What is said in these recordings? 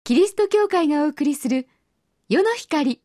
キリスト教会がお送りする世の光。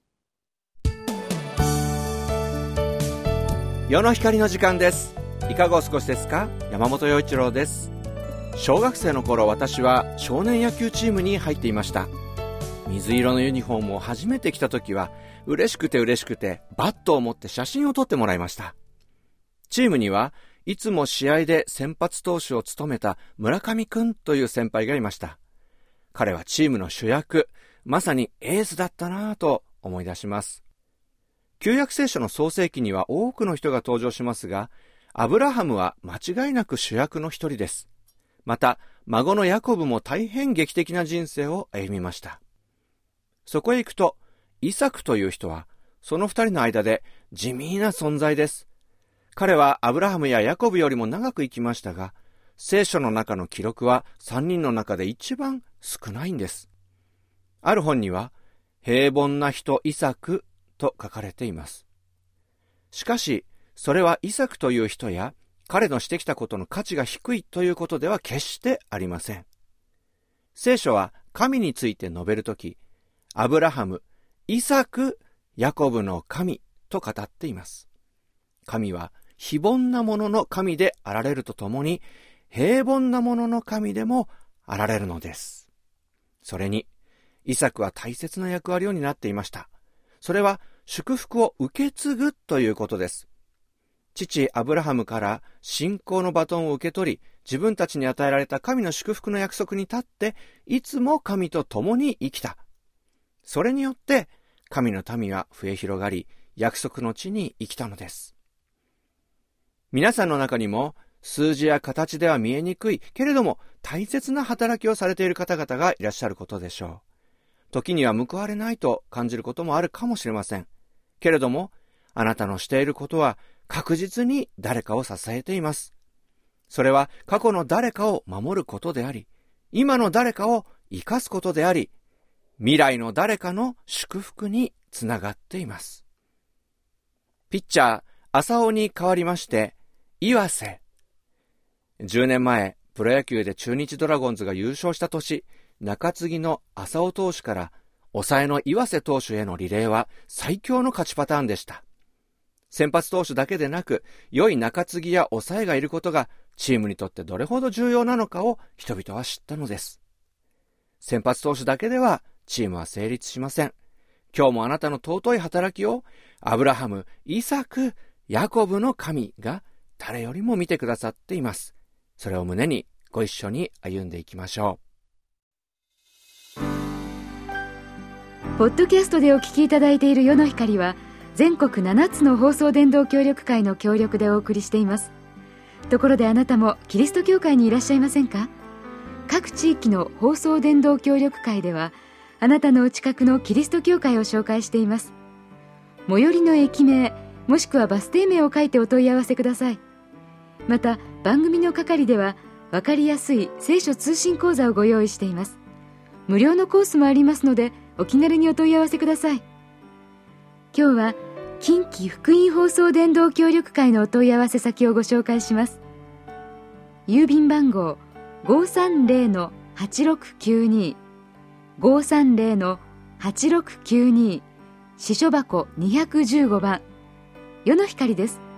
世の光の時間です。いかがお過ごしですか？山本陽一郎です。小学生の頃、私は少年野球チームに入っていました。水色のユニフォームを初めて着た時は嬉しくてバットを持って写真を撮ってもらいました。チームにはいつも試合で先発投手を務めた村上くんという先輩がいました。彼はチームの主役、まさにエースだったなぁと思い出します。旧約聖書の創世記には多くの人が登場しますが、アブラハムは間違いなく主役の一人です。また、孫のヤコブも大変劇的な人生を歩みました。そこへ行くと、イサクという人は、その二人の間で地味な存在です。彼はアブラハムやヤコブよりも長く生きましたが、聖書の中の記録は3人の中で一番少ないんです。ある本には、平凡な人イサクと書かれています。しかし、それはイサクという人や、彼のしてきたことの価値が低いということでは決してありません。聖書は神について述べるとき、アブラハム、イサク、ヤコブの神と語っています。神は非凡なものの神であられるとともに、平凡なものの神でもあられるのです。それに、イサクは大切な役割を担っていました。それは祝福を受け継ぐということです。父アブラハムから信仰のバトンを受け取り、自分たちに与えられた神の祝福の約束に立って、いつも神と共に生きた。それによって、神の民は増え広がり、約束の地に生きたのです。皆さんの中にも、数字や形では見えにくいけれども大切な働きをされている方々がいらっしゃることでしょう。時には報われないと感じることもあるかもしれません。けれども、あなたのしていることは確実に誰かを支えています。それは過去の誰かを守ることであり、今の誰かを生かすことであり、未来の誰かの祝福につながっています。ピッチャー、浅尾に代わりまして、岩瀬。10年前、プロ野球で中日ドラゴンズが優勝した年、中継ぎの浅尾投手から抑えの岩瀬投手へのリレーは最強の勝ちパターンでした。先発投手だけでなく、良い中継ぎや抑えがいることがチームにとってどれほど重要なのかを人々は知ったのです。先発投手だけではチームは成立しません。今日もあなたの尊い働きをアブラハム、イサク、ヤコブの神が誰よりも見てくださっています。それを胸にご一緒に歩んでいきましょう。ポッドキャストでお聞きいただいている世の光は、全国7つの放送伝道協力会の協力でお送りしています。ところであなたもキリスト教会にいらっしゃいませんか？各地域の放送伝道協力会では、あなたのお近くのキリスト教会を紹介しています。最寄りの駅名もしくはバス停名を書いてお問い合わせください。また番組の係では分かりやすい聖書通信講座をご用意しています。無料のコースもありますので、お気軽にお問い合わせください。今日は近畿福音放送伝道協力会のお問い合わせ先をご紹介します。郵便番号 530-8692 530-8692、支所箱215番、世の光です。